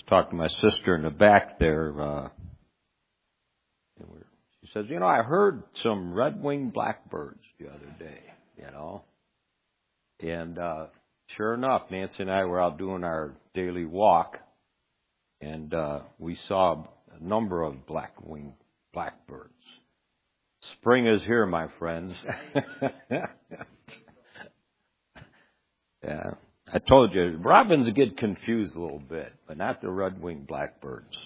Talked to my sister in the back there. She says, I heard some red-winged blackbirds the other day, And sure enough, Nancy and I were out doing our daily walk, and we saw a number of black-winged blackbirds. Spring is here, my friends. Yeah, I told you, robins get confused a little bit, but not the red-winged blackbirds.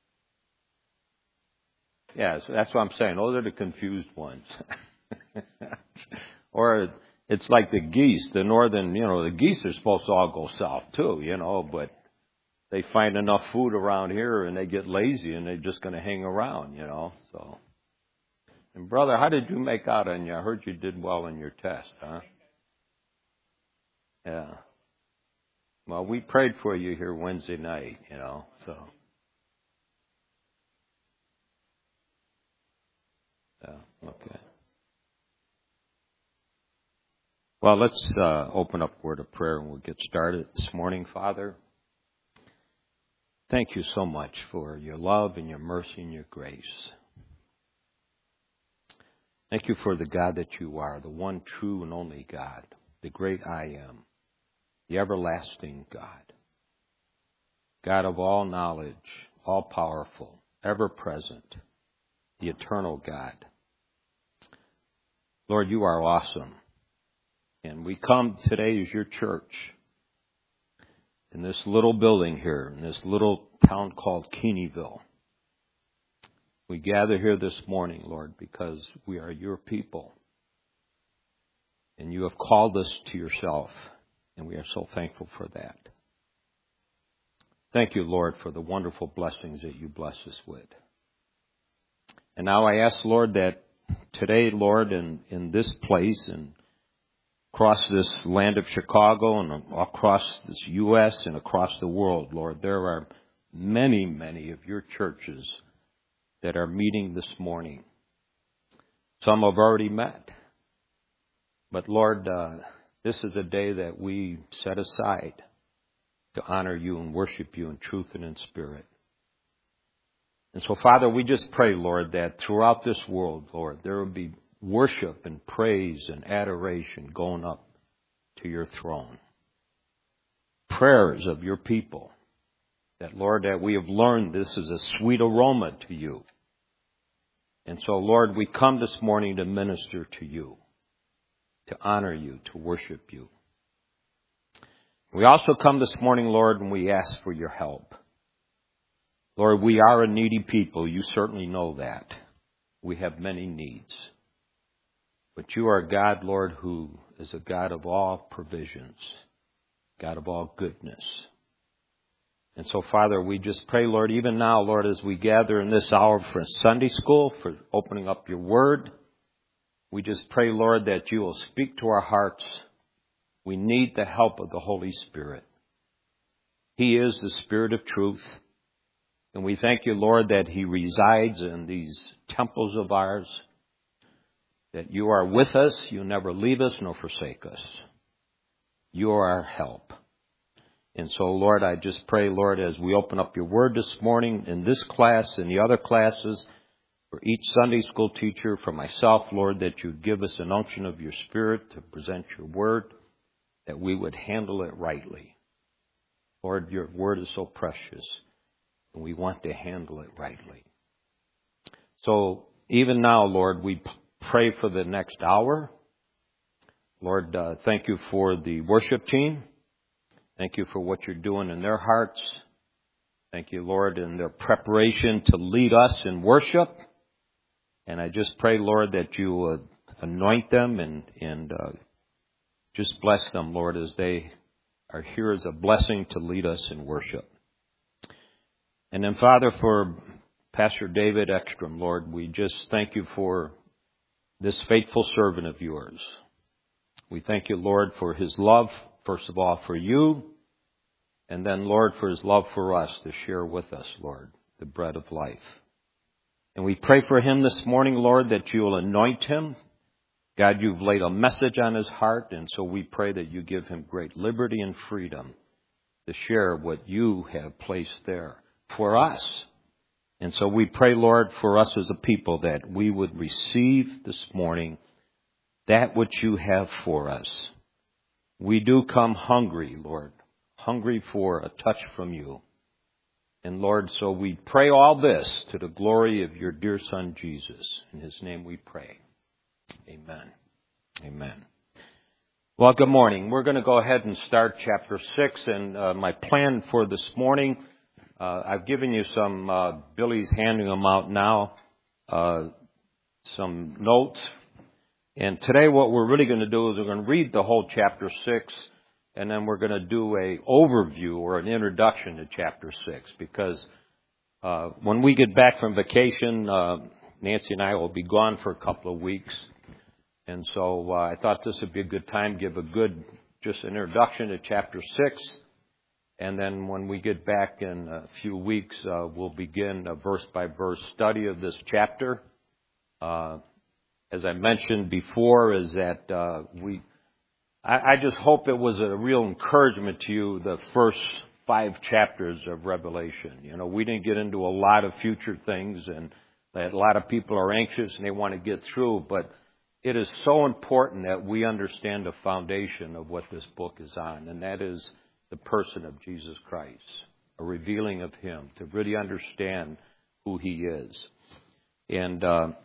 Yeah, so that's what I'm saying. Those are the confused ones. Or it's like the geese, the northern, the geese are supposed to all go south too, but they find enough food around here and they get lazy and they're just going to hang around, so. And brother, how did you make out on you? I heard you did well in your test, huh? Yeah. Well, we prayed for you here Wednesday night, so. Yeah, okay. Well, let's open up a word of prayer and we'll get started this morning. Father, thank you so much for your love and your mercy and your grace. Thank you for the God that you are, the one true and only God, the great I am, the everlasting God, God of all knowledge, all powerful, ever present, the eternal God. Lord, you are awesome. And we come today as your church in this little building here, in this little town called Keeneyville. We gather here this morning, Lord, because we are your people. And you have called us to yourself, and we are so thankful for that. Thank you, Lord, for the wonderful blessings that you bless us with. And now I ask, Lord, that today, Lord, in this place and across this land of Chicago and across this U.S. and across the world, Lord, there are many, many of your churches that are meeting this morning. Some have already met. But Lord, this is a day that we set aside to honor you and worship you in truth and in spirit. And so, Father, we just pray, Lord, that throughout this world, Lord, there will be worship and praise and adoration going up to your throne. Prayers of your people. That, Lord, that we have learned this is a sweet aroma to you. And so, Lord, we come this morning to minister to you, to honor you, to worship you. We also come this morning, Lord, and we ask for your help. Lord, we are a needy people. You certainly know that. We have many needs. But you are a God, Lord, who is a God of all provisions, God of all goodness. And so, Father, we just pray, Lord, even now, Lord, as we gather in this hour for Sunday school, for opening up your word, we just pray, Lord, that you will speak to our hearts. We need the help of the Holy Spirit. He is the Spirit of truth. And we thank you, Lord, that he resides in these temples of ours, that you are with us. You never leave us nor forsake us. You are our help. And so, Lord, I just pray, Lord, as we open up your word this morning in this class and the other classes, for each Sunday school teacher, for myself, Lord, that you give us an unction of your Spirit to present your word, that we would handle it rightly. Lord, your word is so precious, and we want to handle it rightly. So even now, Lord, we pray for the next hour. Lord, thank you for the worship team. Thank you for what you're doing in their hearts. Thank you, Lord, in their preparation to lead us in worship. And I just pray, Lord, that you would anoint them and just bless them, Lord, as they are here as a blessing to lead us in worship. And then, Father, for Pastor David Ekstrom, Lord, we just thank you for this faithful servant of yours. We thank you, Lord, for his love, first of all, for you, and then, Lord, for his love for us to share with us, Lord, the bread of life. And we pray for him this morning, Lord, that you will anoint him. God, you've laid a message on his heart, and so we pray that you give him great liberty and freedom to share what you have placed there for us. And so we pray, Lord, for us as a people that we would receive this morning that which you have for us. We do come hungry, Lord, hungry for a touch from you. And Lord, so we pray all this to the glory of your dear Son, Jesus. In his name we pray. Amen. Amen. Well, good morning. We're going to go ahead and start chapter 6. And my plan for this morning, I've given you some, Billy's handing them out now, some notes. And today what we're really going to do is we're going to read the whole chapter 6. And then we're going to do a overview or an introduction to chapter 6. Because when we get back from vacation, Nancy and I will be gone for a couple of weeks. And so I thought this would be a good time to give just an introduction to chapter 6. And then when we get back in a few weeks, we'll begin a verse-by-verse study of this chapter. As I mentioned before, is that I just hope it was a real encouragement to you, the first 5 chapters of Revelation. You know, we didn't get into a lot of future things, and that a lot of people are anxious and they want to get through, but it is so important that we understand the foundation of what this book is on, and that is the person of Jesus Christ, a revealing of him, to really understand who he is. And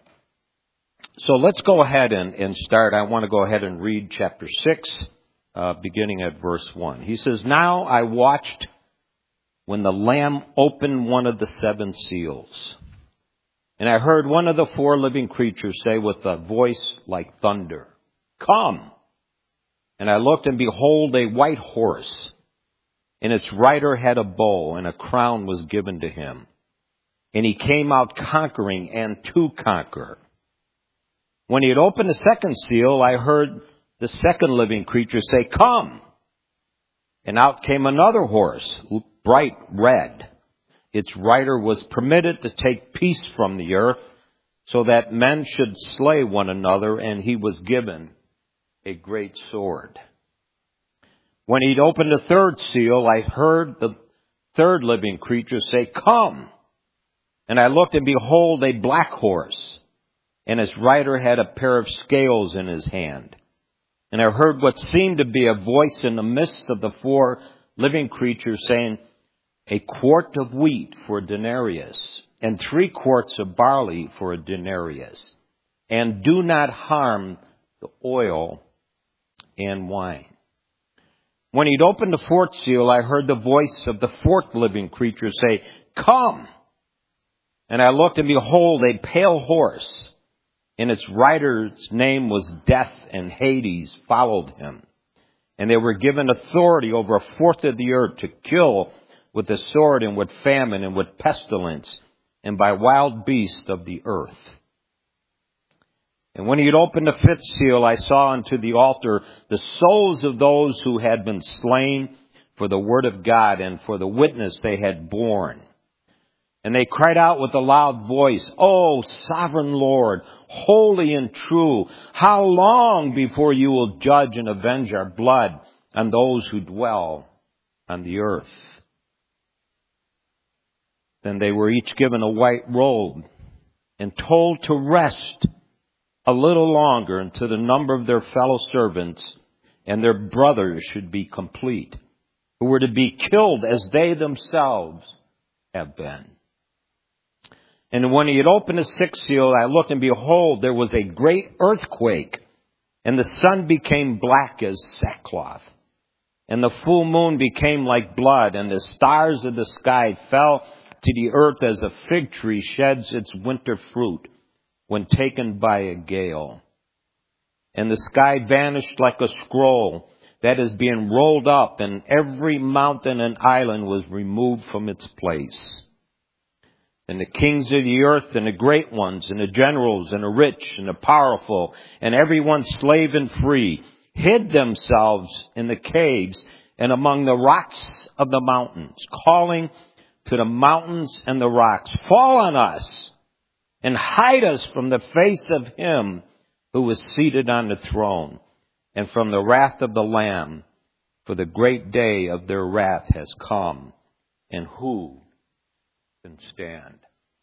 so let's go ahead and start. I want to go ahead and read chapter 6, beginning at verse 1. He says, "Now I watched when the Lamb opened one of the 7 seals. And I heard one of the 4 living creatures say with a voice like thunder, 'Come!' And I looked, and behold, a white horse. And its rider had a bow, and a crown was given to him. And he came out conquering and to conquer. When he had opened the 2nd seal, I heard the 2nd living creature say, 'Come!' And out came another horse, bright red. Its rider was permitted to take peace from the earth, so that men should slay one another, and he was given a great sword. When he'd opened the 3rd seal, I heard the 3rd living creature say, 'Come!' And I looked, and behold, a black horse. And his rider had a pair of scales in his hand. And I heard what seemed to be a voice in the midst of the 4 living creatures saying, 'A quart of wheat for a denarius, and 3 quarts of barley for a denarius. And do not harm the oil and wine.' When he'd opened the 4th seal, I heard the voice of the 4th living creature say, 'Come!' And I looked, and behold, a pale horse. And its rider's name was Death, and Hades followed him. And they were given authority over 1/4 of the earth to kill with the sword, and with famine, and with pestilence, and by wild beasts of the earth. And when he had opened the 5th seal, I saw unto the altar the souls of those who had been slain for the word of God and for the witness they had borne. And they cried out with a loud voice, 'O sovereign Lord, holy and true, how long before you will judge and avenge our blood on those who dwell on the earth?' Then they were each given a white robe and told to rest a little longer until the number of their fellow servants and their brothers should be complete, who were to be killed as they themselves have been. And when he had opened the 6th seal, I looked, and behold, there was a great earthquake, and the sun became black as sackcloth, and the full moon became like blood, and the stars of the sky fell to the earth as a fig tree sheds its winter fruit when taken by a gale. And the sky vanished like a scroll that is being rolled up, and every mountain and island was removed from its place. And the kings of the earth, and the great ones, and the generals, and the rich, and the powerful, and everyone slave and free, hid themselves in the caves and among the rocks of the mountains, calling to the mountains and the rocks, 'Fall on us, and hide us from the face of him who is seated on the throne, and from the wrath of the Lamb. for the great day of their wrath has come, and who can stand?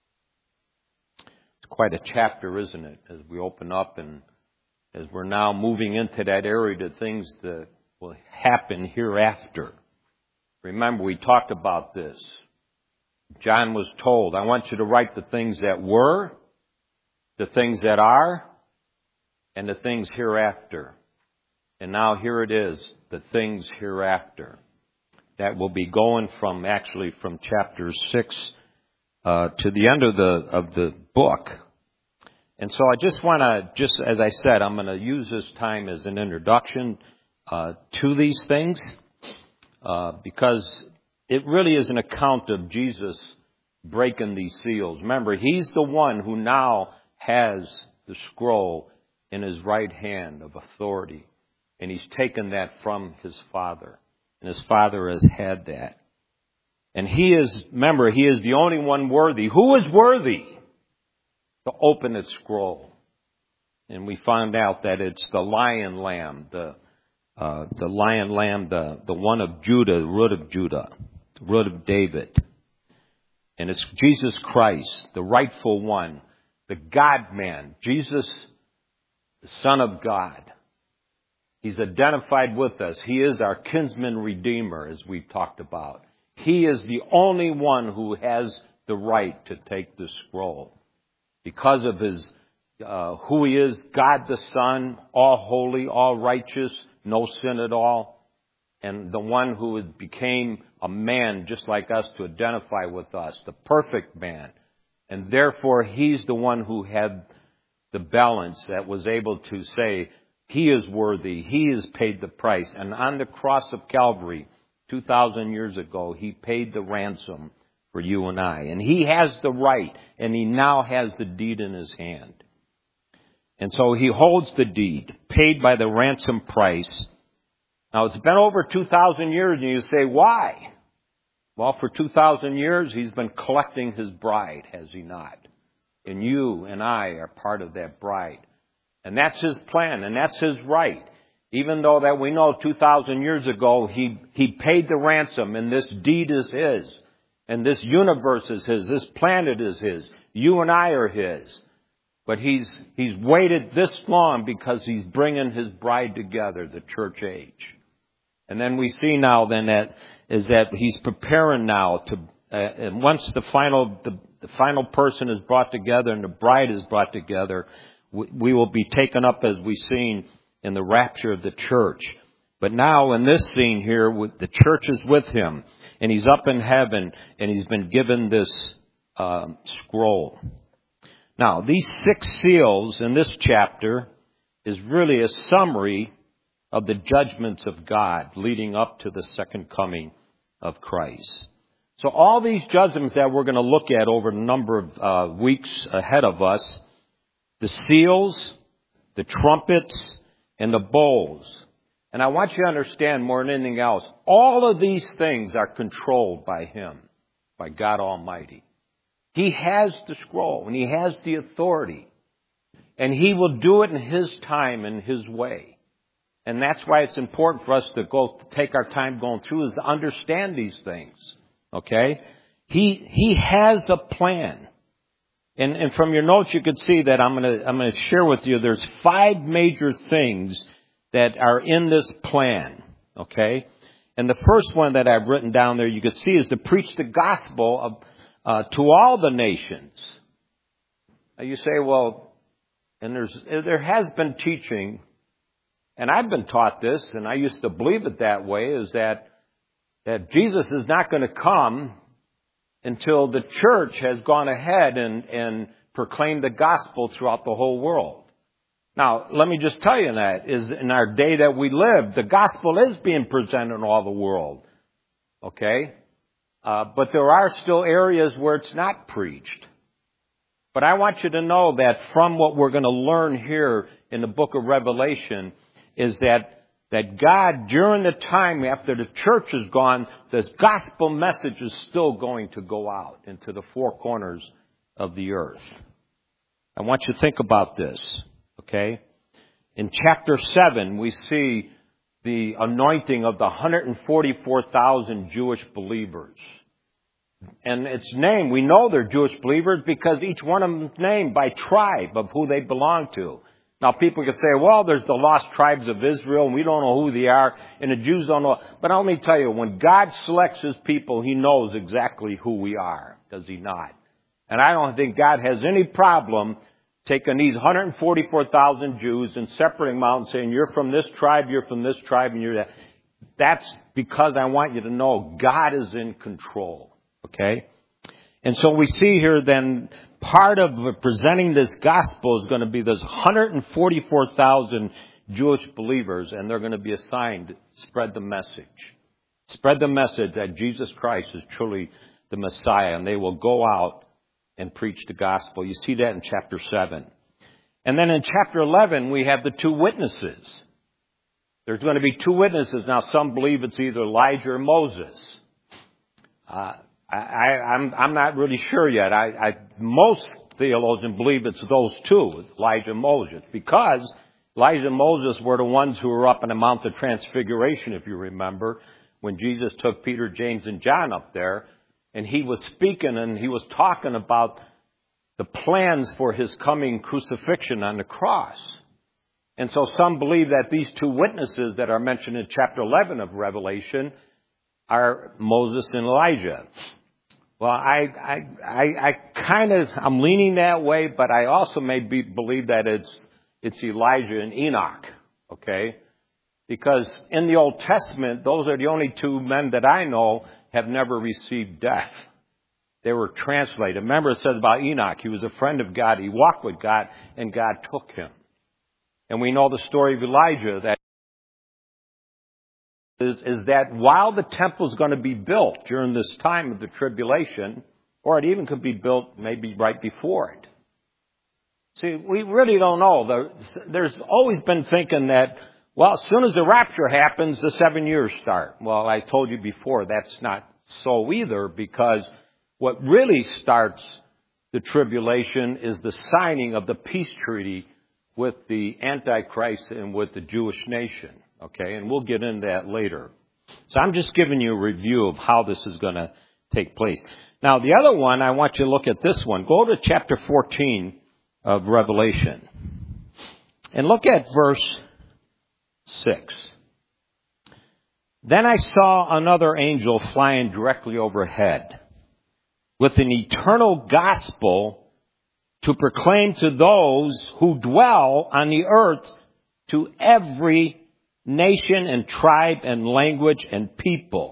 It's quite a chapter, isn't it, as we open up and as we're now moving into that area to things that will happen hereafter. Remember, we talked about this. John was told, I want you to write the things that were, the things that are, and the things hereafter. And now here it is, the things hereafter. That will be going from chapter 6 to the end of the book. And so I just want to, as I said, I'm going to use this time as an introduction to these things because it really is an account of Jesus breaking these seals. Remember, He's the one who now has the scroll in His right hand of authority. And He's taken that from His Father. And His Father has had that. And He is the only one worthy. Who is worthy to open its scroll? And we find out that it's the lion lamb, the one of Judah, the root of Judah, the root of David. And it's Jesus Christ, the rightful one, the God-man, Jesus, the Son of God. He's identified with us. He is our kinsman redeemer, as we've talked about. He is the only one who has the right to take the scroll. Because of His, who He is, God the Son, all holy, all righteous, no sin at all. And the one who became a man just like us to identify with us, the perfect man. And therefore, He's the one who had the balance that was able to say, He is worthy. He has paid the price. And on the cross of Calvary, 2,000 years ago, He paid the ransom for you and I. And He has the right, and He now has the deed in His hand. And so He holds the deed, paid by the ransom price. Now, it's been over 2,000 years, and you say, why? Well, for 2,000 years, He's been collecting His bride, has He not? And you and I are part of that bride. And that's His plan, and that's His right. Even though that we know 2,000 years ago, He paid the ransom, and this deed is His. And this universe is His. This planet is His. You and I are His. But He's waited this long because He's bringing His bride together, the church age. And then we see now then that He's preparing now to, and once the final person is brought together and the bride is brought together, we will be taken up, as we've seen, in the rapture of the church. But now in this scene here, the church is with Him, and He's up in heaven, and He's been given this scroll. Now, these 6 seals in this chapter is really a summary of the judgments of God leading up to the second coming of Christ. So all these judgments that we're going to look at over a number of weeks ahead of us, the seals, the trumpets, and the bowls. And I want you to understand more than anything else, all of these things are controlled by Him, by God Almighty. He has the scroll and He has the authority. And He will do it in His time and His way. And that's why it's important for us to take our time going through is to understand these things. Okay? He has a plan. And from your notes you could see that I'm going to share with you there's 5 major things that are in this plan. Okay? And the first one that I've written down there you could see is to preach the gospel to all the nations. Now you say, well, and there has been teaching, and I've been taught this, and I used to believe it that way, is that Jesus is not going to come until the church has gone ahead and proclaimed the gospel throughout the whole world. Now, let me just tell you that is in our day that we live, the gospel is being presented in all the world. Okay? But there are still areas where it's not preached. But I want you to know that from what we're going to learn here in the book of Revelation is that God, during the time after the church is gone, this gospel message is still going to go out into the 4 corners of the earth. I want you to think about this, okay? In chapter 7, we see the anointing of the 144,000 Jewish believers. And it's named, we know they're Jewish believers because each one of them is named by tribe of who they belong to. Now people could say, well, there's the lost tribes of Israel and we don't know who they are and the Jews don't know. But let me tell you, when God selects His people, He knows exactly who we are, does He not? And I don't think God has any problem taking these 144,000 Jews and separating them out and saying, you're from this tribe, you're from this tribe, and you're that. That's because I want you to know God is in control. Okay? And so we see here then part of presenting this gospel is going to be those 144,000 Jewish believers, and they're going to be assigned to spread the message. Spread the message that Jesus Christ is truly the Messiah, and they will go out and preach the gospel. You see that in chapter 7. And then in chapter 11, we have the two witnesses. There's going to be two witnesses. Now, some believe it's either Elijah or Moses. I'm not really sure yet. Most theologians believe it's those two, Elijah and Moses, because Elijah and Moses were the ones who were up on the Mount of Transfiguration, if you remember, when Jesus took Peter, James, and John up there, and He was speaking and He was talking about the plans for His coming crucifixion on the cross. And so some believe that these two witnesses that are mentioned in chapter 11 of Revelation are Moses and Elijah. Well, I'm leaning that way, but I also believe that it's Elijah and Enoch, okay? Because in the Old Testament, those are the only two men that I know have never received death. They were translated. Remember, it says about Enoch, he was a friend of God, he walked with God, and God took him. And we know the story of Elijah, that is that while the temple is going to be built during this time of the tribulation, or it even could be built maybe right before it. See, we really don't know. There's always been thinking that, well, as soon as the rapture happens, the 7 years start. Well, I told you before, that's not so either, because what really starts the tribulation is the signing of the peace treaty with the Antichrist and with the Jewish nation. Okay, and we'll get into that later. So I'm just giving you a review of how this is going to take place. Now, the other one, I want you to look at this one. Go to chapter 14 of Revelation. And look at verse 6. Then I saw another angel flying directly overhead with an eternal gospel to proclaim to those who dwell on the earth, to every nation and tribe and language and people.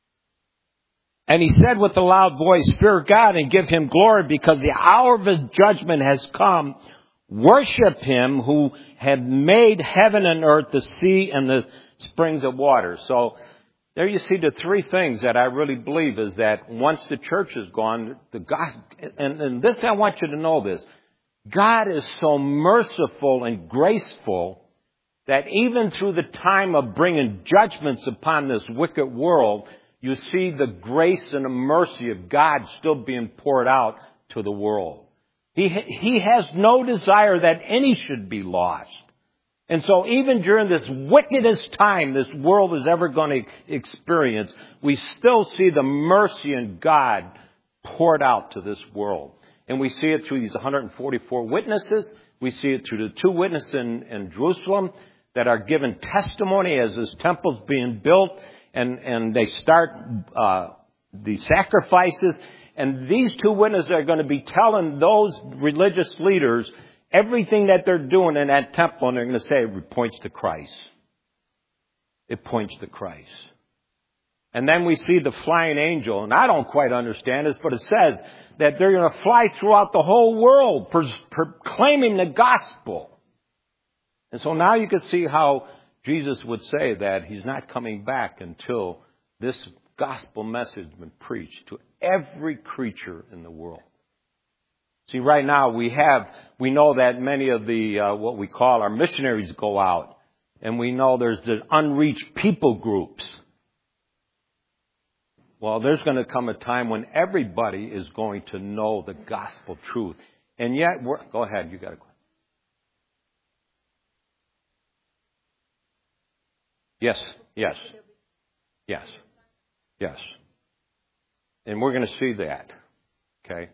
And he said with a loud voice, fear God and give Him glory, because the hour of His judgment has come. Worship Him who had made heaven and earth, the sea and the springs of water. So there you see the three things that I really believe is that once the church is gone, and this, I want you to know this, God is so merciful and graceful that even through the time of bringing judgments upon this wicked world, you see the grace and the mercy of God still being poured out to the world. He has no desire that any should be lost. And so even during this wickedest time this world is ever going to experience, we still see the mercy of God poured out to this world. And we see it through these 144 witnesses. We see it through the two witnesses in Jerusalem that are given testimony as this temple's being built, and they start the sacrifices. And these two witnesses are going to be telling those religious leaders everything that they're doing in that temple, and they're going to say it points to Christ. It points to Christ. And then we see the flying angel, and I don't quite understand this, but it says that they're going to fly throughout the whole world proclaiming the gospel. And so now you can see how Jesus would say that He's not coming back until this gospel message has been preached to every creature in the world. See, right now we know that many of the, what we call our missionaries go out, and we know there's the unreached people groups. Well, there's going to come a time when everybody is going to know the gospel truth. And yet, go ahead, you got a question. Yes, yes, yes, yes. And we're going to see that. Okay.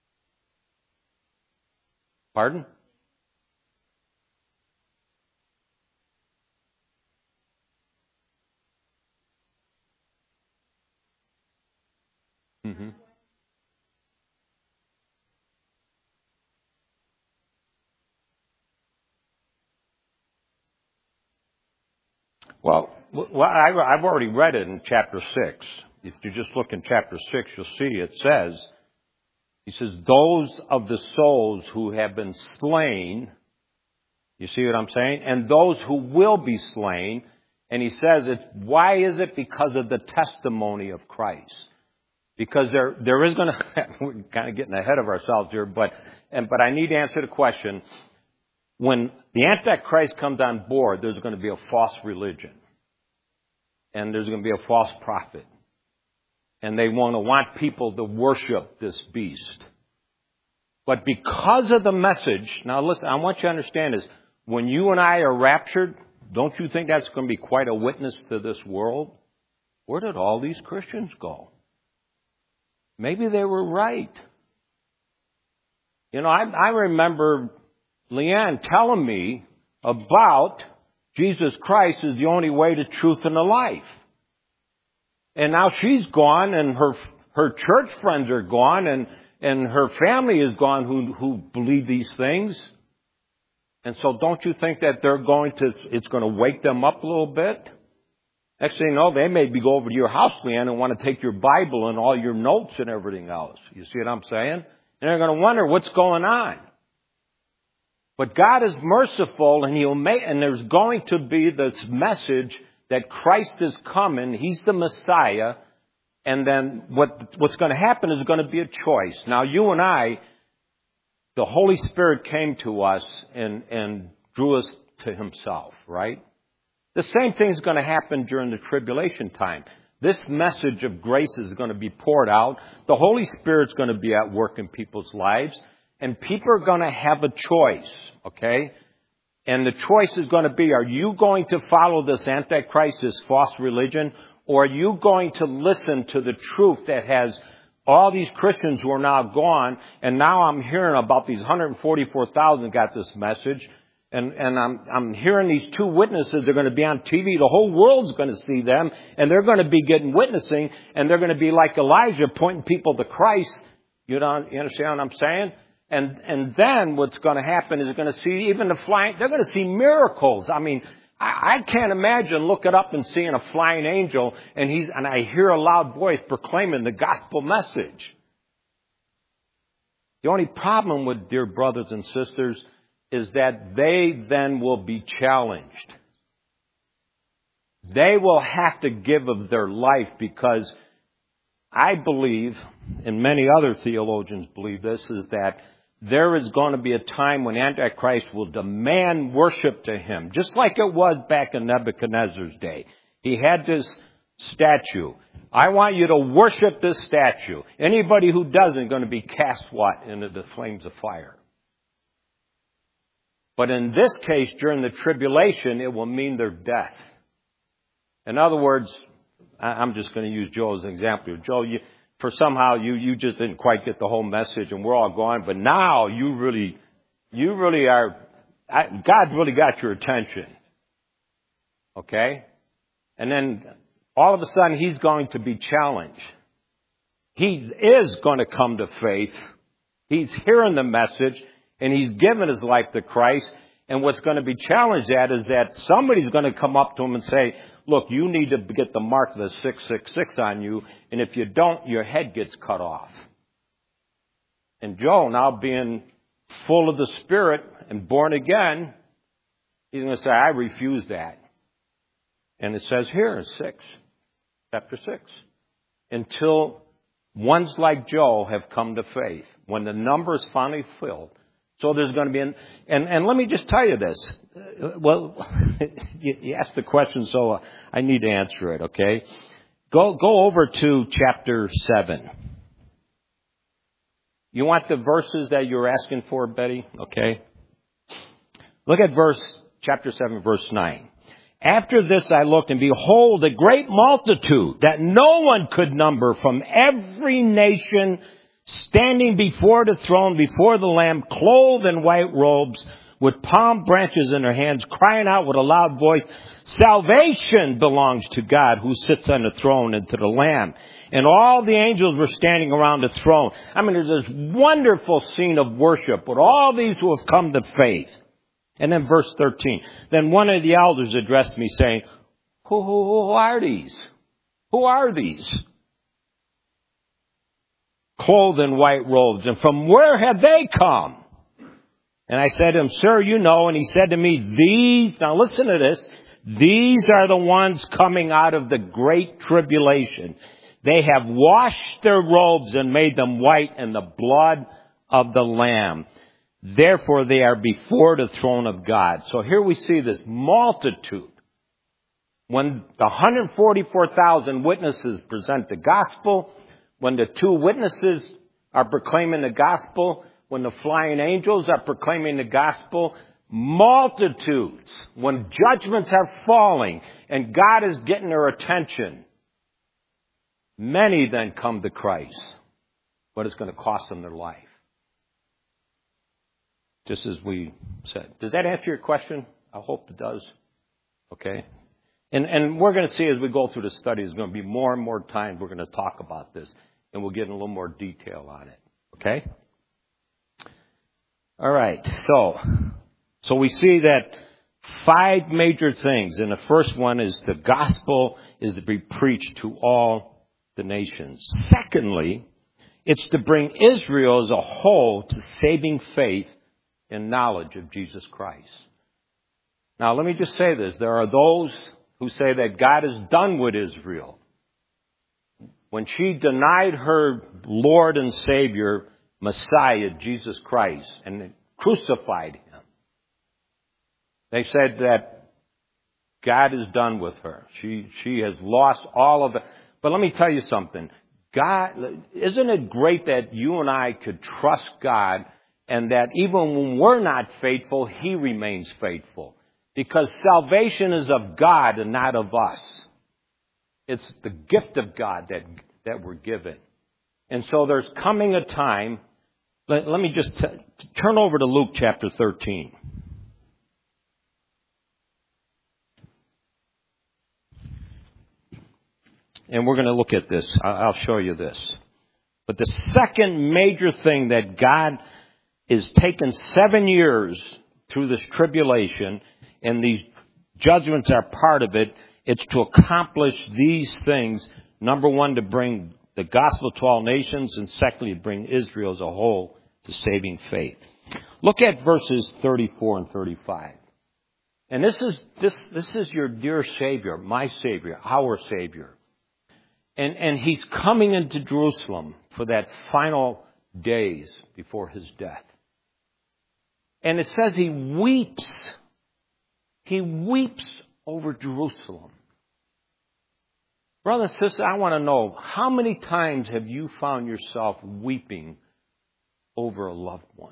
Pardon? Mm-hmm. Well, I've already read it in chapter 6. If you just look in chapter 6, you'll see it says, he says, those of the souls who have been slain, you see what I'm saying? And those who will be slain. And he says, why is it? Because of the testimony of Christ. Because there is going to, we're kind of getting ahead of ourselves here, but I need to answer the question. When the Antichrist comes on board, there's going to be a false religion. And there's going to be a false prophet. And they want people to worship this beast. But because of the message, now listen, I want you to understand this. When you and I are raptured, don't you think that's going to be quite a witness to this world? Where did all these Christians go? Maybe they were right. You know, I remember Leanne telling me about Jesus Christ is the only way to truth and the life. And now she's gone and her church friends are gone and her family is gone who believe these things. And so don't you think that it's going to wake them up a little bit? Next thing you know, they may go over to your house, Leanne, and want to take your Bible and all your notes and everything else. You see what I'm saying? And they're going to wonder what's going on. But God is merciful, and and there's going to be this message that Christ is coming. He's the Messiah. And then what's going to happen is going to be a choice. Now, you and I, the Holy Spirit came to us and drew us to Himself, right? The same thing is going to happen during the tribulation time. This message of grace is going to be poured out. The Holy Spirit's going to be at work in people's lives. And people are going to have a choice, okay? And the choice is going to be, are you going to follow this Antichrist, this false religion, or are you going to listen to the truth that has all these Christians who are now gone, and now I'm hearing about these 144,000 got this message, and I'm hearing these two witnesses are going to be on TV. The whole world's going to see them, and they're going to be getting witnessing, and they're going to be like Elijah, pointing people to Christ. You understand what I'm saying? And then what's going to happen is they're going to see even they're going to see miracles. I mean, I can't imagine looking up and seeing a flying angel and I hear a loud voice proclaiming the gospel message. The only problem with, dear brothers and sisters, is that they then will be challenged. They will have to give of their life, because I believe, and many other theologians believe this, is that there is going to be a time when Antichrist will demand worship to him, just like it was back in Nebuchadnezzar's day. He had this statue. I want you to worship this statue. Anybody who doesn't is going to be cast what? Into the flames of fire. But in this case, during the tribulation, it will mean their death. In other words, I'm just going to use Joe as an example. Joe, you just didn't quite get the whole message, and we're all gone. But now you really are. God really got your attention. Okay, and then all of a sudden He's going to be challenged. He is going to come to faith. He's hearing the message, and he's given his life to Christ. And what's going to be challenged at is that somebody's going to come up to him and say, look, you need to get the mark of the 666 on you, and if you don't, your head gets cut off. And Joe, now being full of the Spirit and born again, he's going to say, I refuse that. And it says here in chapter 6, until ones like Joe have come to faith, when the number is finally filled. So there's going to be and let me just tell you this. Well, you asked the question, so I need to answer it, okay? Go over to chapter 7. You want the verses that you're asking for, Betty? Okay. Look at chapter 7, verse 9. After this I looked, and behold, a great multitude that no one could number from every nation standing before the throne, before the Lamb, clothed in white robes, with palm branches in their hands, crying out with a loud voice, salvation belongs to God who sits on the throne and to the Lamb. And all the angels were standing around the throne. I mean, there's this wonderful scene of worship with all these who have come to faith. And then verse 13. Then one of the elders addressed me saying, who are these? Who are these? Clothed in white robes. And from where have they come? And I said to him, sir, you know. And he said to me, these, now listen to this, these are the ones coming out of the great tribulation. They have washed their robes and made them white in the blood of the Lamb. Therefore, they are before the throne of God. So here we see this multitude. When the 144,000 witnesses present the gospel, when the two witnesses are proclaiming the gospel, when the flying angels are proclaiming the gospel, multitudes, when judgments are falling and God is getting their attention, many then come to Christ. But it's going to cost them their life. Just as we said. Does that answer your question? I hope it does. Okay. And we're going to see as we go through the study, there's going to be more and more time we're going to talk about this. And we'll get in a little more detail on it. Okay? All right. So we see that 5 major things. And the first one is the gospel is to be preached to all the nations. Secondly, it's to bring Israel as a whole to saving faith and knowledge of Jesus Christ. Now, let me just say this. There are those who say that God is done with Israel. When she denied her Lord and Savior, Messiah, Jesus Christ, and crucified Him, they said that God is done with her. She has lost all of it. But let me tell you something. God, isn't it great that you and I could trust God, and that even when we're not faithful, He remains faithful? Because salvation is of God and not of us. It's the gift of God that we're given. And so there's coming a time. Let me just turn over to Luke chapter 13. And we're going to look at this. I'll show you this. But the second major thing that God is taking 7 years through this tribulation, and these judgments are part of it, it's to accomplish these things. Number one, to bring the gospel to all nations, and secondly, to bring Israel as a whole to saving faith. Look at verses 34 and 35. And this is your dear Savior, my Savior, our Savior. And He's coming into Jerusalem for that final days before His death. And it says He weeps. He weeps over Jerusalem. Brother and sister, I want to know, how many times have you found yourself weeping over a loved one?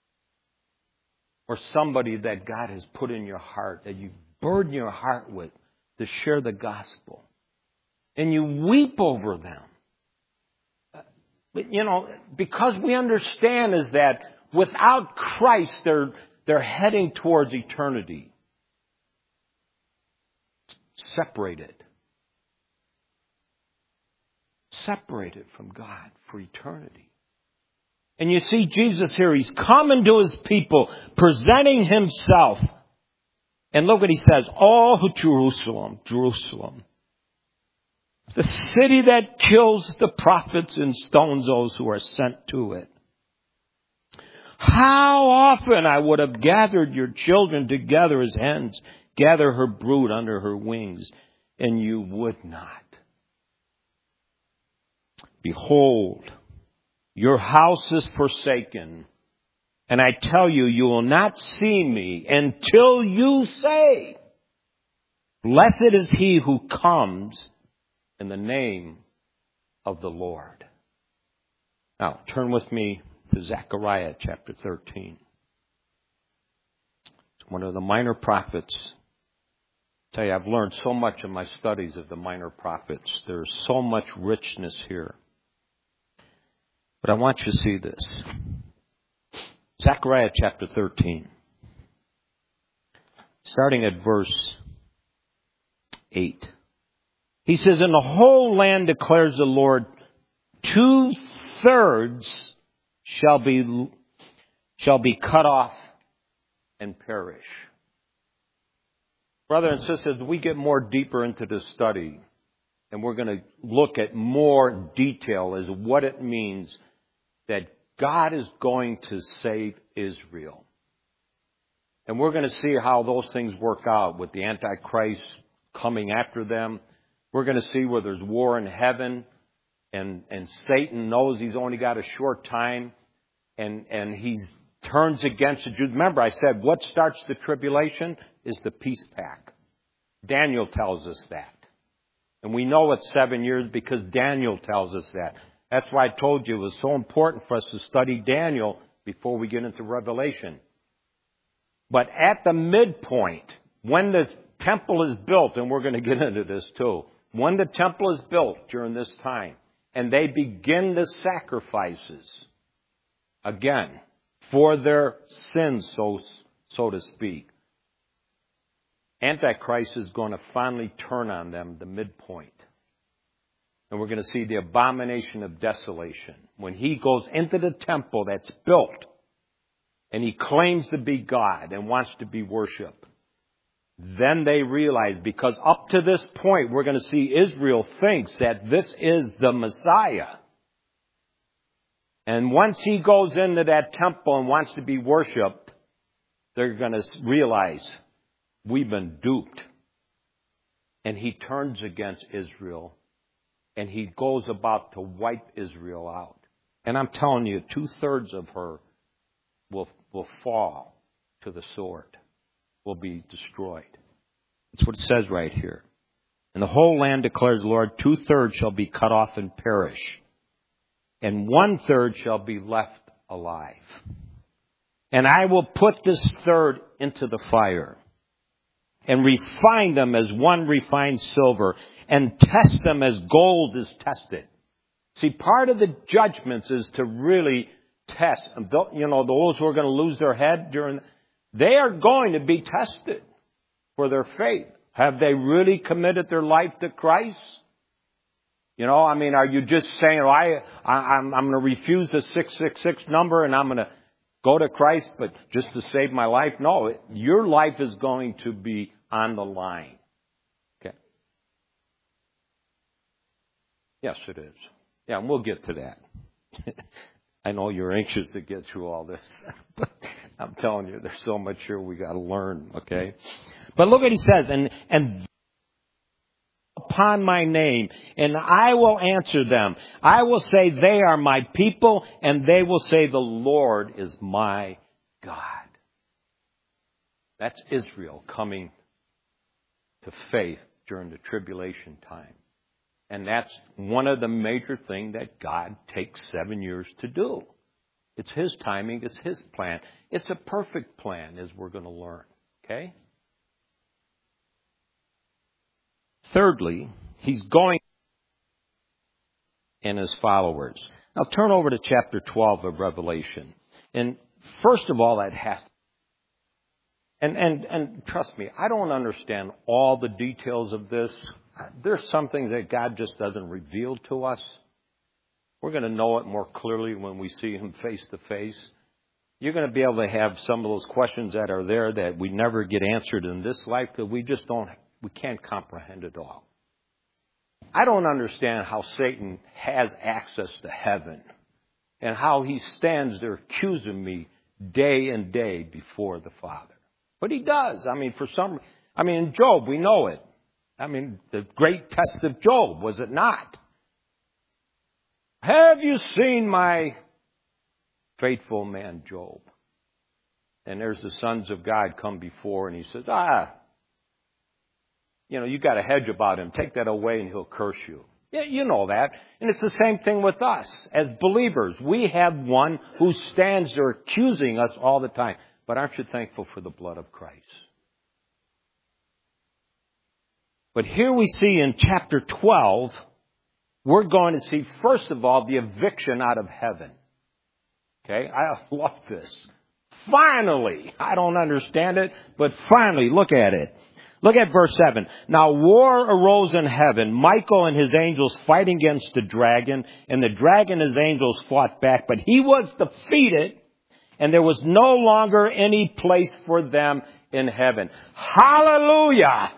Or somebody that God has put in your heart, that you burden your heart with to share the gospel. And you weep over them. But, because we understand is that without Christ, they're heading towards eternity. Separated from God for eternity. And you see Jesus here, He's coming to His people, presenting Himself. And look what He says, "Oh, Jerusalem, Jerusalem, the city that kills the prophets and stones those who are sent to it. How often I would have gathered your children together as hens gather her brood under her wings, and you would not. Behold, your house is forsaken, and I tell you, you will not see me until you say, blessed is he who comes in the name of the Lord." Now, turn with me to Zechariah chapter 13. It's one of the minor prophets tell you, I've learned so much in my studies of the minor prophets. There's so much richness here. But I want you to see this. Zechariah chapter 13. Starting at verse 8. He says, "In the whole land declares the Lord, 2/3 shall be cut off and perish." Brother and sisters, we get more deeper into this study, and we're going to look at more detail as what it means that God is going to save Israel. And we're going to see how those things work out with the Antichrist coming after them. We're going to see where there's war in heaven, and Satan knows he's only got a short time, and he turns against the Jews. Remember, I said what starts the tribulation is the peace pact. Daniel tells us that. And we know it's 7 years because Daniel tells us that. That's why I told you it was so important for us to study Daniel before we get into Revelation. But at the midpoint, when the temple is built, and we're going to get into this too, when the temple is built during this time, and they begin the sacrifices, again, for their sins, so to speak, Antichrist is going to finally turn on them, the midpoint. And we're going to see the abomination of desolation. When he goes into the temple that's built, and he claims to be God and wants to be worshipped, then they realize, because up to this point, we're going to see Israel thinks that this is the Messiah. And once he goes into that temple and wants to be worshipped, they're going to realize we've been duped. And he turns against Israel, and he goes about to wipe Israel out. And I'm telling you, 2/3 of her will fall to the sword, will be destroyed. That's what it says right here. "And the whole land declares the Lord, 2/3 shall be cut off and perish, and 1/3 shall be left alive. And I will put this third into the fire, and refine them as one refines silver, and test them as gold is tested." See, part of the judgments is to really test. Those who are going to lose their head they are going to be tested for their faith. Have they really committed their life to Christ? Are you just saying, I'm going to refuse the 666 number and I'm going to go to Christ, but just to save my life? No, your life is going to be on the line. Okay. Yes, it is. Yeah, and we'll get to that. I know you're anxious to get through all this, but I'm telling you, there's so much here we got to learn, okay? But look what he says, and upon my name, and I will answer them. I will say they are my people, and they will say the Lord is my God. That's Israel coming to faith during the tribulation time. And that's one of the major things that God takes 7 years to do. It's His timing. It's His plan. It's a perfect plan, as we're going to learn. Okay? Thirdly, He's going and His followers. Now turn over to chapter 12 of Revelation. And first of all, that has to. And trust me, I don't understand all the details of this. There's some things that God just doesn't reveal to us. We're going to know it more clearly when we see Him face to face. You're going to be able to have some of those questions that are there that we never get answered in this life because we can't comprehend it all. I don't understand how Satan has access to heaven and how he stands there accusing me day and day before the Father. But he does. In Job, we know it. The great test of Job, was it not? Have you seen my faithful man Job? And there's the sons of God come before, and he says, you got a hedge about him. Take that away and he'll curse you. Yeah, you know that. And it's the same thing with us as believers. We have one who stands there accusing us all the time. But aren't you thankful for the blood of Christ? But here we see in chapter 12, we're going to see, first of all, the eviction out of heaven. Okay, I love this. Finally, I don't understand it, but finally, look at it. Look at verse 7. Now war arose in heaven, Michael and his angels fighting against the dragon, and the dragon and his angels fought back, but he was defeated, and there was no longer any place for them in heaven. Hallelujah!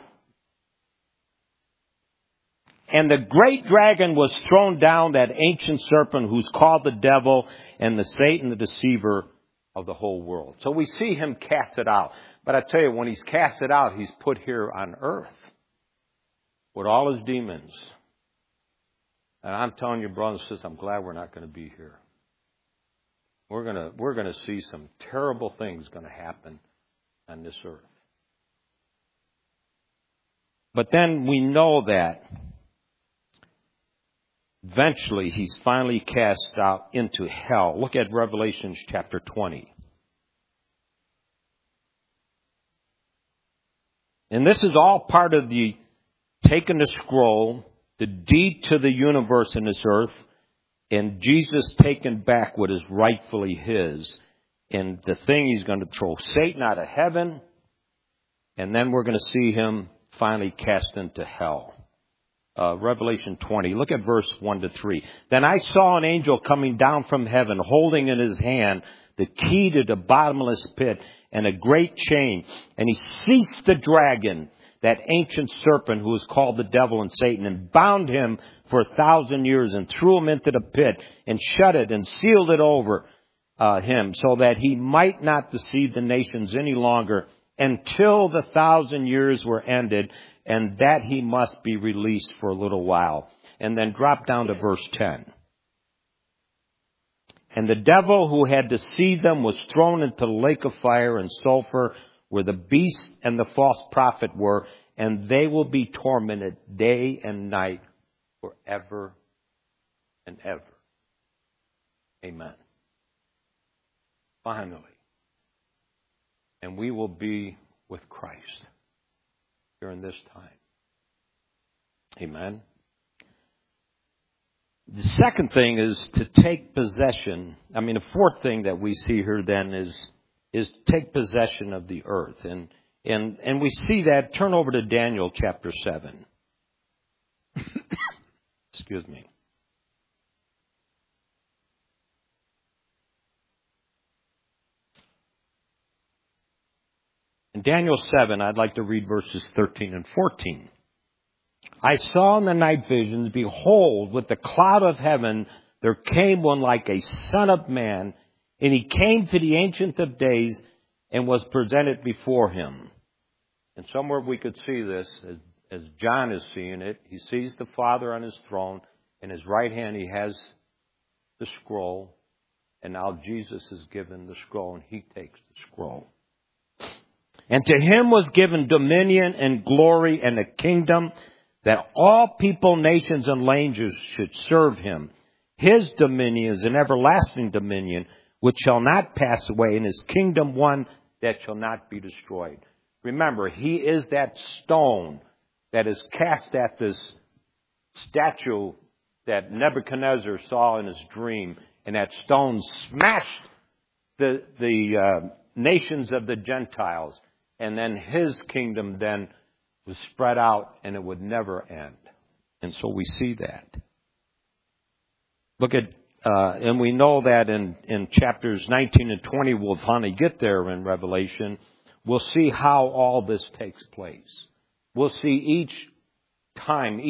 And the great dragon was thrown down, that ancient serpent who's called the devil and the Satan, the deceiver of the whole world. So we see him casted out. But I tell you, when he's casted out, he's put here on earth with all his demons. And I'm telling you, brothers and sisters, I'm glad we're not going to be here. We're going to see some terrible things going to happen on this earth. But then we know that eventually he's finally cast out into hell. Look at Revelation chapter 20. And this is all part of the taking the scroll, the deed to the universe in this earth, and Jesus taken back what is rightfully his. And the thing, he's going to throw Satan out of heaven, and then we're going to see him finally cast into hell. Revelation 20. Look at verse 1 to 3. Then I saw an angel coming down from heaven, holding in his hand the key to the bottomless pit and a great chain. And he seized the dragon, that ancient serpent who is called the devil and Satan, and bound him for 1,000 years and threw him into the pit and shut it and sealed it over him, so that he might not deceive the nations any longer until the 1,000 years were ended, and that he must be released for a little while. And then drop down to verse 10. And the devil who had deceived them was thrown into the lake of fire and sulfur, where the beast and the false prophet were, and they will be tormented day and night forever and ever. Amen. Finally. And we will be with Christ during this time. Amen. The second thing is to take possession. The fourth thing that we see here then is to take possession of the earth. And we see that. Turn over to Daniel chapter 7. Excuse me. In Daniel 7, I'd like to read verses 13 and 14. I saw in the night visions, behold, with the cloud of heaven, there came one like a son of man, and he came to the Ancient of Days and was presented before him. And somewhere we could see this, as John is seeing it. He sees the Father on his throne. In his right hand he has the scroll. And now Jesus is given the scroll, and he takes the scroll. And to him was given dominion and glory and a kingdom, that all people, nations, and languages should serve him. His dominion is an everlasting dominion, which shall not pass away, and his kingdom one that shall not be destroyed. Remember, he is that stone that is cast at this statue that Nebuchadnezzar saw in his dream, and that stone smashed the nations of the Gentiles. And then his kingdom then was spread out, and it would never end. And so we see that. Look at, and we know that in chapters 19 and 20, we'll finally get there in Revelation. We'll see how all this takes place. We'll see each time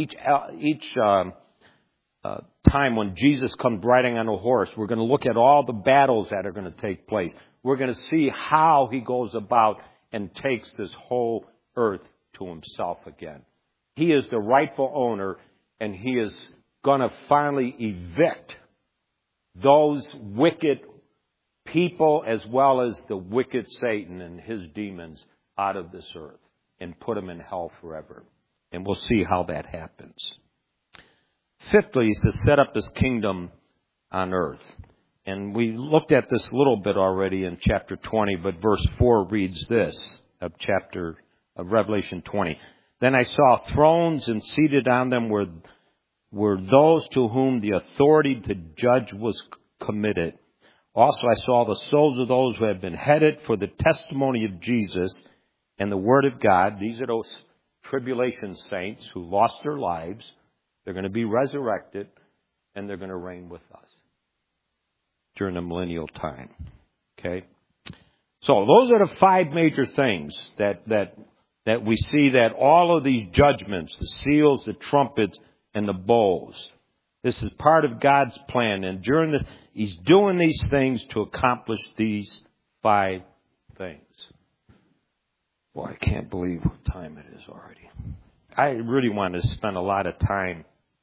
when Jesus comes riding on a horse, we're going to look at all the battles that are going to take place. We're going to see how he goes about and takes this whole earth to himself again. He is the rightful owner, and he is going to finally evict those wicked people as well as the wicked Satan and his demons out of this earth and put them in hell forever. And we'll see how that happens. Fifthly, is to set up his kingdom on earth. And we looked at this a little bit already in chapter 20, but verse 4 reads this of Revelation 20. Then I saw thrones, and seated on them were those to whom the authority to judge was committed. Also I saw the souls of those who had been headed for the testimony of Jesus and the word of God. These are those tribulation saints who lost their lives. They're going to be resurrected, and they're going to reign with us during the millennial time. Okay? So those are the 5 major things that we see, that all of these judgments, the seals, the trumpets, and the bowls, this is part of God's plan. And during this, He's doing these things to accomplish these 5 things. Boy, I can't believe what time it is already. I really want to spend a lot of time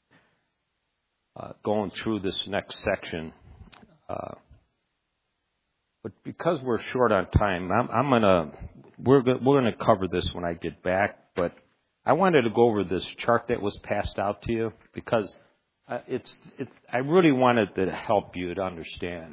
going through this next section. But because we're short on time, we're gonna cover this when I get back. But I wanted to go over this chart that was passed out to you because I really wanted to help you to understand.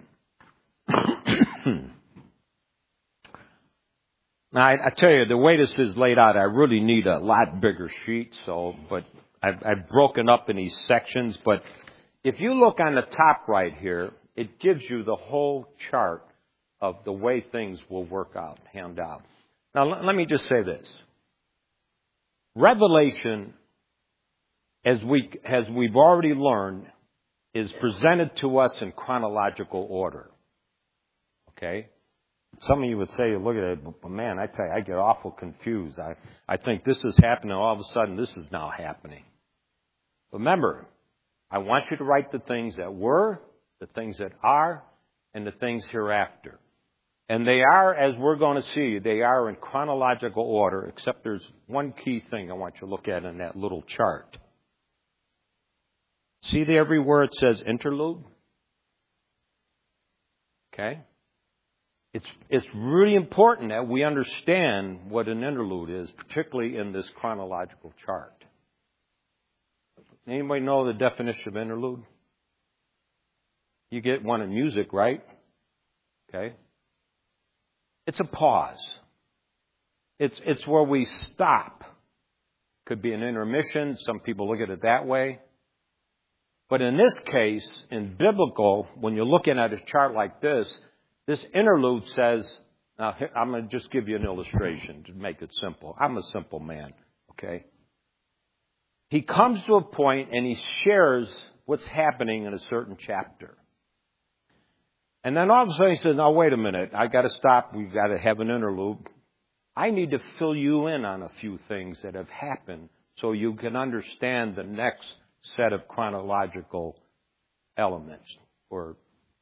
Now, I tell you, the way this is laid out, I really need a lot bigger sheet. But I've broken up in these sections. But if you look on the top right here, it gives you the whole chart of the way things will work out, hand out. Now, let me just say this. Revelation, as we've already learned, is presented to us in chronological order. Okay? Some of you would say, look at it, but man, I tell you, I get awful confused. I think this is happening, all of a sudden this is now happening. Remember, I want you to write the things that were, the things that are, and the things hereafter. And they are, as we're going to see, they are in chronological order, except there's one key thing I want you to look at in that little chart. See there everywhere it says interlude? Okay? It's really important that we understand what an interlude is, particularly in this chronological chart. Anybody know the definition of interlude? You get one in music, right? Okay. It's a pause. It's where we stop. Could be an intermission. Some people look at it that way. But in this case, in biblical, when you're looking at a chart like this interlude says, now I'm going to just give you an illustration to make it simple. I'm a simple man, okay? He comes to a point and he shares what's happening in a certain chapter. And then all of a sudden he says, now wait a minute, I got to stop, we've got to have an interlude. I need to fill you in on a few things that have happened so you can understand the next set of chronological elements or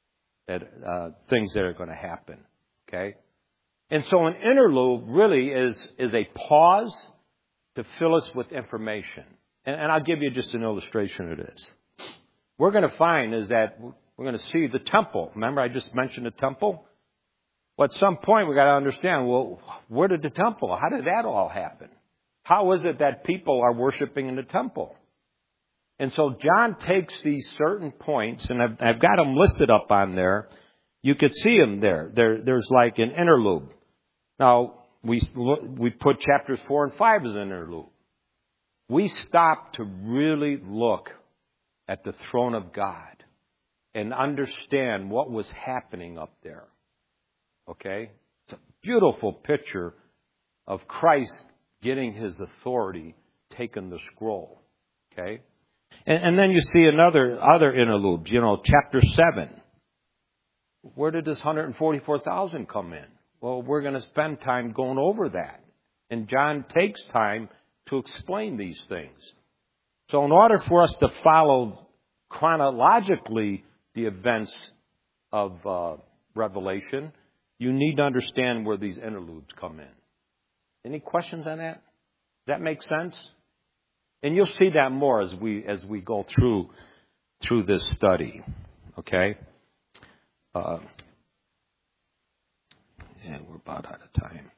things that are going to happen. Okay? And so an interlude really is a pause to fill us with information. And I'll give you just an illustration of this. We're going to find is that we're going to see the temple. Remember I just mentioned the temple? Well, at some point we've got to understand, well, where did the temple? How did that all happen? How is it that people are worshiping in the temple? And so John takes these certain points, and I've got them listed up on there. You could see them there. There's like an interlude. Now, we put chapters 4 and 5 as an interlude. We stopped to really look at the throne of God and understand what was happening up there. Okay? It's a beautiful picture of Christ getting His authority, taking the scroll. Okay? And then you see other interludes, chapter 7. Where did this 144,000 come in? Well, we're going to spend time going over that. And John takes time to explain these things. So in order for us to follow chronologically the events of Revelation, you need to understand where these interludes come in. Any questions on that? Does that make sense? And you'll see that more as we go through this study. Okay? Yeah, we're about out of time.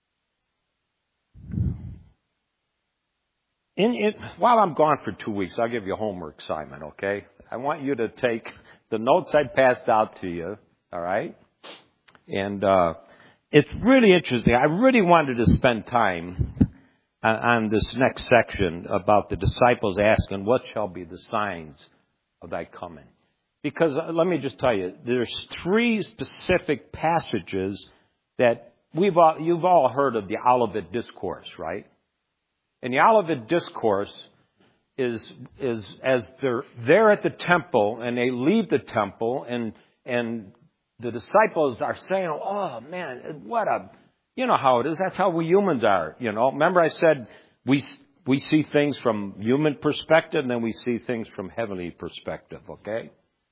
While I'm gone for 2 weeks, I'll give you a homework assignment, okay? I want you to take the notes I passed out to you, all right? And it's really interesting. I really wanted to spend time on this next section about the disciples asking, what shall be the signs of thy coming? Because let me just tell you, there's 3 specific passages that you've all heard of the Olivet Discourse, right? And the Olivet Discourse is as they're there at the temple and they leave the temple and the disciples are saying, oh man, you know how it is. That's how we humans are, you know. Remember I said we see things from human perspective and then we see things from heavenly perspective, okay?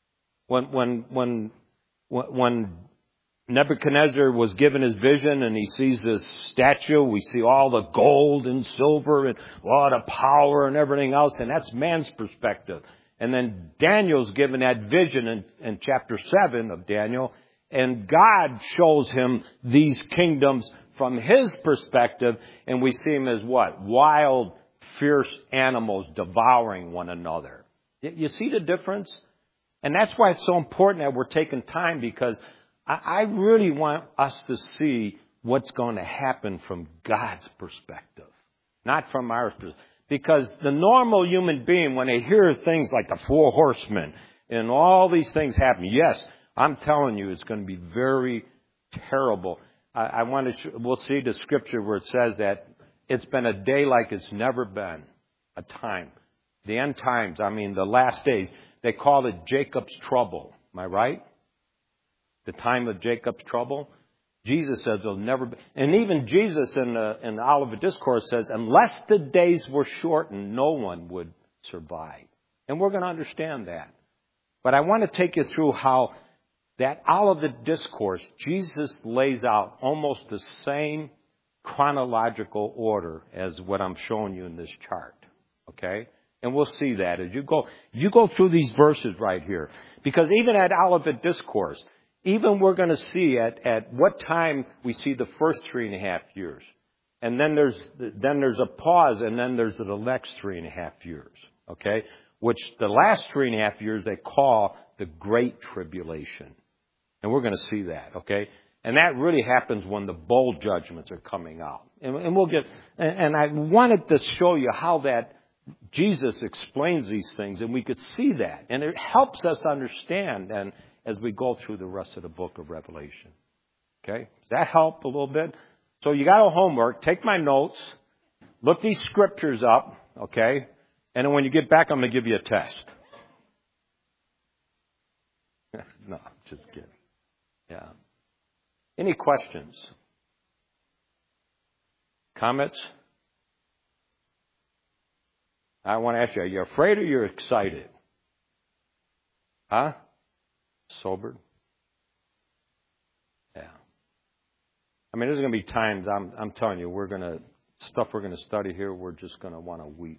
When Nebuchadnezzar was given his vision and he sees this statue, we see all the gold and silver and all the power and everything else, and that's man's perspective. And then Daniel's given that vision in chapter 7 of Daniel, and God shows him these kingdoms from his perspective, and we see them as what? Wild, fierce animals devouring one another. You see the difference? And that's why it's so important that we're taking time, because I really want us to see what's going to happen from God's perspective, not from ours. Because the normal human being, when they hear things like the 4 horsemen and all these things happen, yes, I'm telling you, it's going to be very terrible. We'll see the scripture where it says that it's been a day like it's never been, a time. The end times, the last days. They call it Jacob's trouble. Am I right? The time of Jacob's trouble. Jesus says there'll never be. And even Jesus in the Olivet Discourse says, unless the days were shortened, no one would survive. And we're going to understand that. But I want to take you through how that Olivet Discourse, Jesus lays out almost the same chronological order as what I'm showing you in this chart. Okay? And we'll see that as you go through these verses right here. Because even at Olivet Discourse, even we're going to see at what time we see the first 3.5 years. And then there's a pause, and then there's the next 3.5 years. Okay? Which the last 3.5 years they call the Great Tribulation. And we're going to see that, okay? And that really happens when the bowl judgments are coming out. And we'll get, and I wanted to show you how that Jesus explains these things, and we could see that. And it helps us understand and as we go through the rest of the book of Revelation. Okay? Does that help a little bit? So you got a homework. Take my notes. Look these scriptures up, okay? And then when you get back, I'm going to give you a test. No, just kidding. Yeah. Any questions? Comments? I want to ask you, are you afraid or you're excited? Huh? Sobered? Yeah. There's going to be times, I'm telling you, we're going to study here, we're just going to want to weep.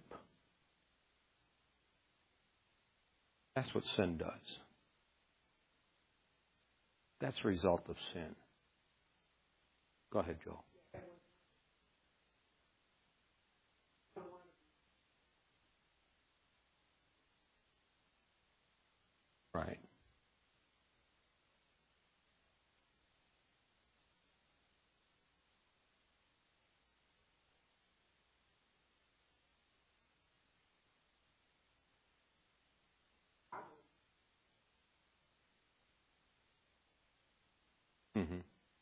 That's what sin does. That's a result of sin. Go ahead, Joel. Right. Mm-hmm.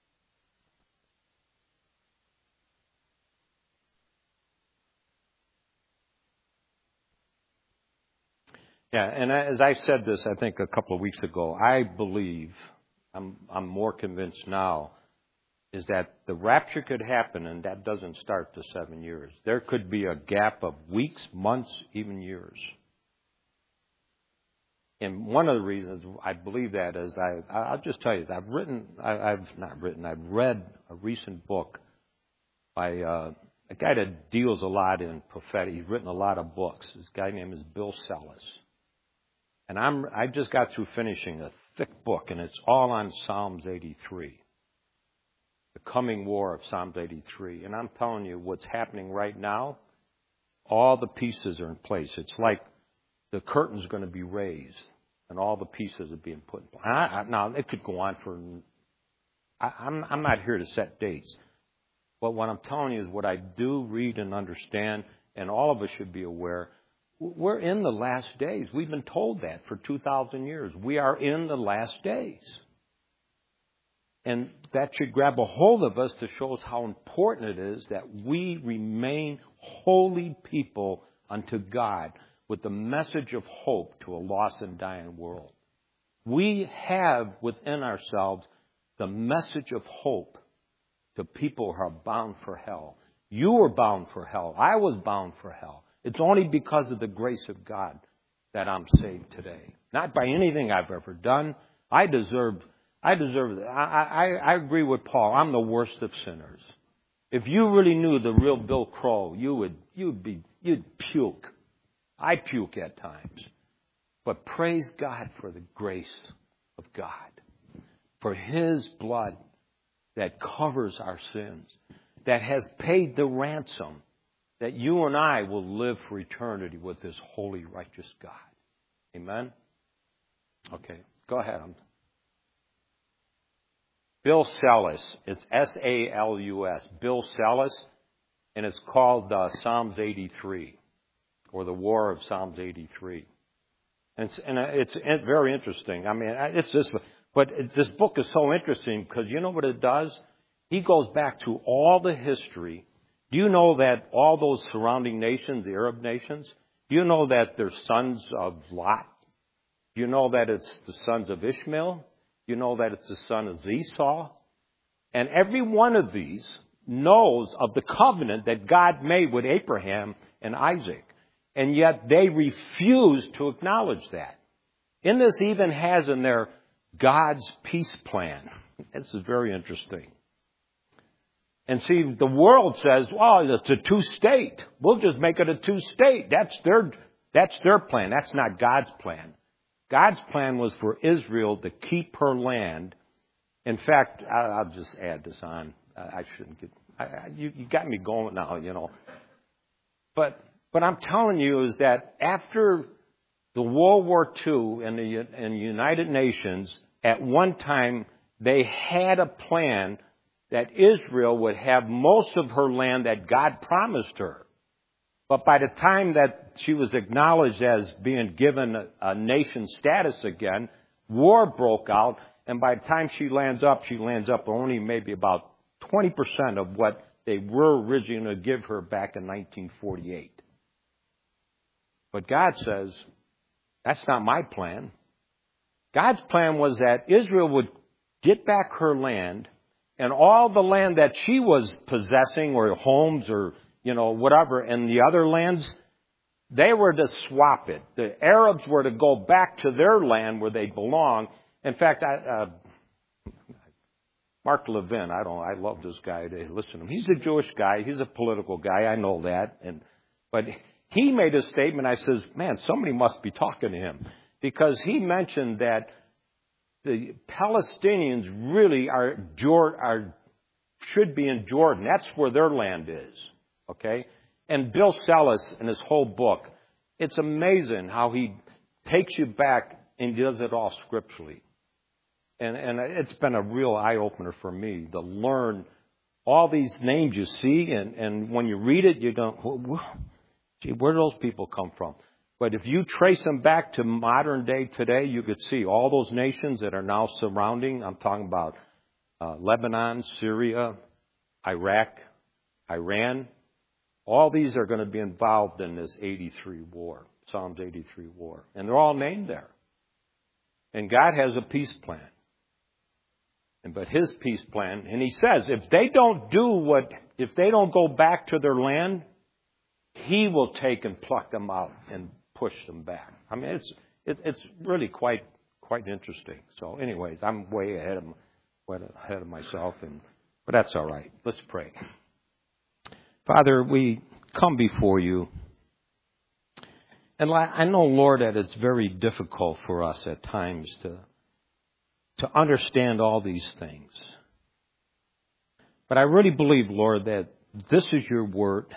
Yeah, and as I said this, I think a couple of weeks ago, I believe, I'm more convinced now, is that the rapture could happen, and that doesn't start to 7 years. There could be a gap of weeks, months, even years. And one of the reasons I believe that is I'll just tell you, I've read a recent book by a guy that deals a lot in prophetic. He's written a lot of books. This guy named is Bill Sellis. And I just got through finishing a thick book, and it's all on Psalms 83. The coming war of Psalms 83. And I'm telling you, what's happening right now, all the pieces are in place. It's like the curtain's going to be raised, and all the pieces are being put in place. Now, it could go on for... I'm not here to set dates. But what I'm telling you is what I do read and understand, and all of us should be aware, we're in the last days. We've been told that for 2,000 years. We are in the last days. And that should grab a hold of us to show us how important it is that we remain holy people unto God with the message of hope to a lost and dying world. We have within ourselves the message of hope to people who are bound for hell. You were bound for hell. I was bound for hell. It's only because of the grace of God that I'm saved today. Not by anything I've ever done. I deserve it. I agree with Paul. I'm the worst of sinners. If you really knew the real Bill Crow, you'd puke. I puke at times. But praise God for the grace of God. For His blood that covers our sins. That has paid the ransom. That you and I will live for eternity with this holy, righteous God. Amen? Okay, go ahead. Bill Salus. It's S-A-L-U-S. Bill Salus. And it's called Psalms 83. Or the War of Psalms 83. And it's very interesting. I mean, it's just... But this book is so interesting because you know what it does? He goes back to all the history. Do you know that all those surrounding nations, the Arab nations, do you know that they're sons of Lot? Do you know that it's the sons of Ishmael? Do you know that it's the son of Esau? And every one of these knows of the covenant that God made with Abraham and Isaac. And yet they refuse to acknowledge that. And this even has in there God's peace plan. This is very interesting. And see, the world says, well, it's a two-state. We'll just make it a two-state. That's their plan. That's not God's plan. God's plan was for Israel to keep her land. In fact, I'll just add this on. I shouldn't get... You got me going now, you know. But I'm telling you is that after the World War II and the United Nations, at one time, they had a plan that Israel would have most of her land that God promised her. But by the time that she was acknowledged as being given a nation status again, war broke out. And by the time she lands up only maybe about 20% of what they were originally going to give her back in 1948. But God says, that's not my plan. God's plan was that Israel would get back her land, and all the land that she was possessing, or homes, or, whatever, and the other lands, they were to swap it. The Arabs were to go back to their land where they belong. In fact, Mark Levin, I love this guy. Listen to him. He's a Jewish guy. He's a political guy. I know that. But he made a statement. I says, man, somebody must be talking to him. Because he mentioned that the Palestinians really should be in Jordan. That's where their land is. Okay? And Bill Salus, in his whole book, it's amazing how he takes you back and does it all scripturally. And it's been a real eye-opener for me to learn all these names you see. And when you read it, you go, gee, where do those people come from? But if you trace them back to modern day today, you could see all those nations that are now surrounding. I'm talking about Lebanon, Syria, Iraq, Iran. All these are going to be involved in this 83 war, Psalms 83 war. And they're all named there. And God has a peace plan. But His peace plan, and He says, if they don't go back to their land, He will take and pluck them out and push them back. I mean, it's really quite interesting. So, anyways, I'm way ahead of myself, but that's all right. Let's pray. Father, we come before You, and I know, Lord, that it's very difficult for us at times to understand all these things. But I really believe, Lord, that this is Your word.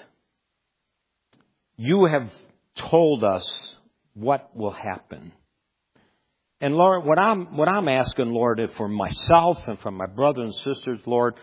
You have told us what will happen. And Lord, what I'm asking, Lord, for myself and for my brothers and sisters, Lord,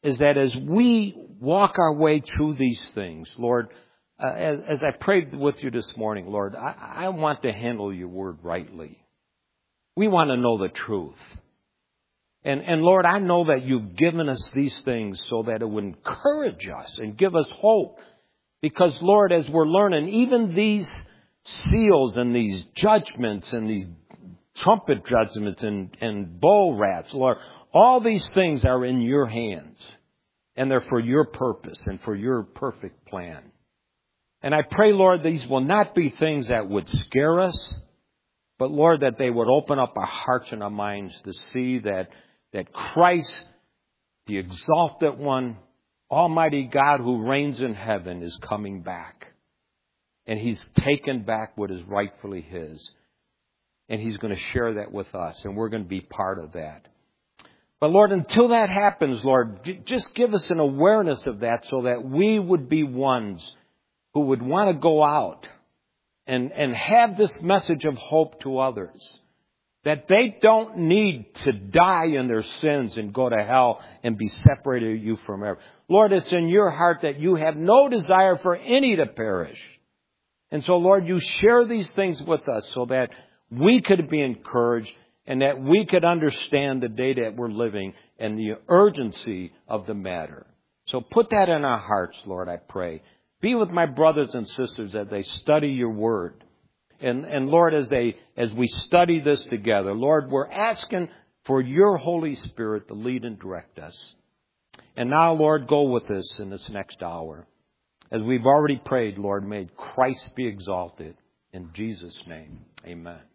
is that as we walk our way through these things, Lord, as I prayed with you this morning, Lord, I want to handle your word rightly. We want to know the truth. And Lord, I know that you've given us these things so that it would encourage us and give us hope. Because, Lord, as we're learning, even these seals and these judgments and these trumpet judgments and bowl wraps, Lord, all these things are in your hands. And they're for your purpose and for your perfect plan. And I pray, Lord, these will not be things that would scare us, but, Lord, that they would open up our hearts and our minds to see that Christ, the exalted one, Almighty God who reigns in heaven, is coming back. And He's taken back what is rightfully His. And He's going to share that with us, and we're going to be part of that. But, Lord, until that happens, Lord, just give us an awareness of that so that we would be ones who would want to go out and have this message of hope to others. That they don't need to die in their sins and go to hell and be separated you from ever. Lord, it's in your heart that you have no desire for any to perish. And so, Lord, you share these things with us so that we could be encouraged and that we could understand the day that we're living and the urgency of the matter. So put that in our hearts, Lord, I pray. Be with my brothers and sisters as they study your word. And Lord, as we study this together, Lord, we're asking for your Holy Spirit to lead and direct us. And now, Lord, go with us in this next hour. As we've already prayed, Lord, may Christ be exalted. In Jesus' name, amen.